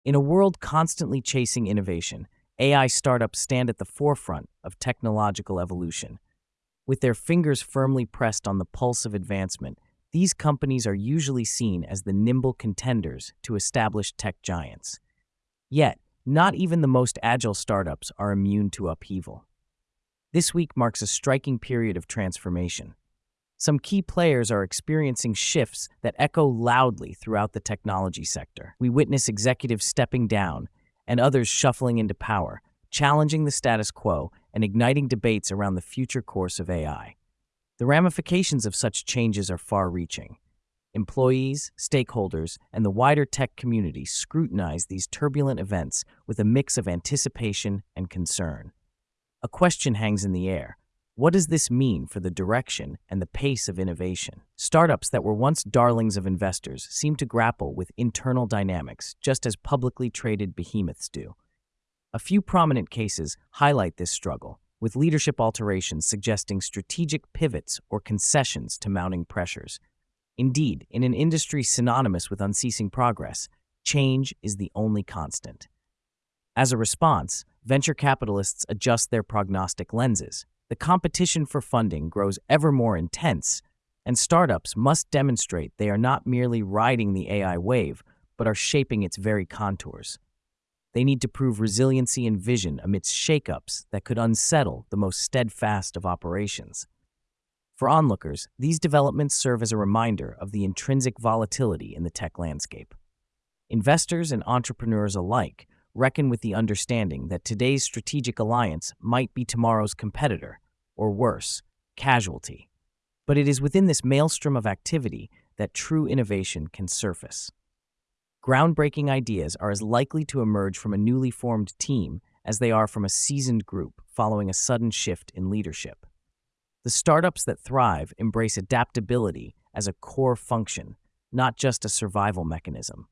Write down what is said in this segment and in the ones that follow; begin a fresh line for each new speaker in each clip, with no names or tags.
In a world constantly chasing innovation, AI startups stand at the forefront of technological evolution. With their fingers firmly pressed on the pulse of advancement, these companies are usually seen as the nimble contenders to established tech giants. Yet, not even the most agile startups are immune to upheaval. This week marks a striking period of transformation. Some key players are experiencing shifts that echo loudly throughout the technology sector. We witness executives stepping down and others shuffling into power, challenging the status quo and igniting debates around the future course of AI. The ramifications of such changes are far-reaching. Employees, stakeholders, and the wider tech community scrutinize these turbulent events with a mix of anticipation and concern. A question hangs in the air. What does this mean for the direction and the pace of innovation? Startups that were once darlings of investors seem to grapple with internal dynamics just as publicly traded behemoths do. A few prominent cases highlight this struggle, with leadership alterations suggesting strategic pivots or concessions to mounting pressures. Indeed, in an industry synonymous with unceasing progress, change is the only constant. As a response, venture capitalists adjust their prognostic lenses. The competition for funding grows ever more intense, and startups must demonstrate they are not merely riding the AI wave, but are shaping its very contours. They need to prove resiliency and vision amidst shakeups that could unsettle the most steadfast of operations. For onlookers, these developments serve as a reminder of the intrinsic volatility in the tech landscape. Investors and entrepreneurs alike reckon with the understanding that today's strategic alliance might be tomorrow's competitor, or worse, casualty. But it is within this maelstrom of activity that true innovation can surface. Groundbreaking ideas are as likely to emerge from a newly formed team as they are from a seasoned group following a sudden shift in leadership. The startups that thrive embrace adaptability as a core function, not just a survival mechanism.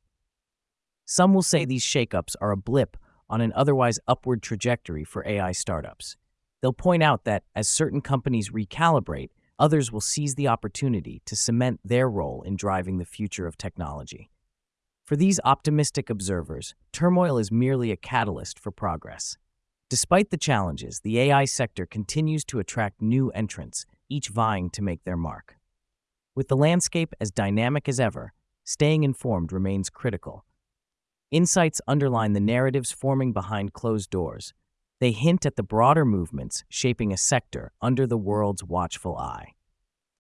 Some will say these shakeups are a blip on an otherwise upward trajectory for AI startups. They'll point out that as certain companies recalibrate, others will seize the opportunity to cement their role in driving the future of technology. For these optimistic observers, turmoil is merely a catalyst for progress. Despite the challenges, the AI sector continues to attract new entrants, each vying to make their mark. With the landscape as dynamic as ever, staying informed remains critical. Insights underline the narratives forming behind closed doors. They hint at the broader movements shaping a sector under the world's watchful eye.